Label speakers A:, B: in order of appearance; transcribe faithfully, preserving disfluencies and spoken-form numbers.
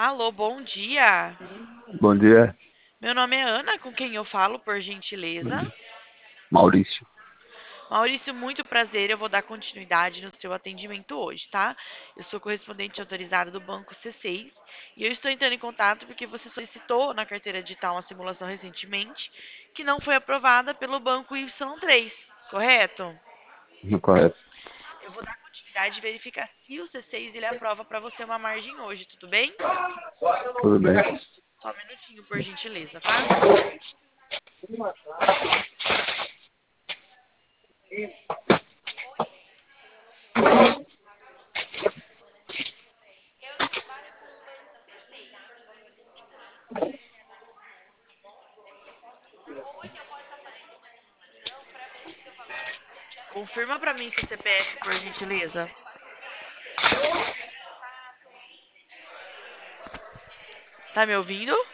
A: Alô, bom dia.
B: Bom dia,
A: Meu nome é Ana, com quem eu falo, por gentileza.
B: Maurício.
A: Maurício, muito prazer. Eu vou dar continuidade no seu atendimento hoje, tá? Eu sou correspondente autorizada do Banco C seis e eu estou entrando em contato porque você solicitou na carteira digital uma simulação recentemente que não foi aprovada pelo Banco Y três, correto?
B: Correto.
A: Eu vou dar continuidade e verificar se o C seis ele aprova para você uma margem hoje, tudo bem?
B: Tudo bem?
A: Só um minutinho, por gentileza, tá? Confirma para mim seu C P F, por gentileza. Tá me ouvindo?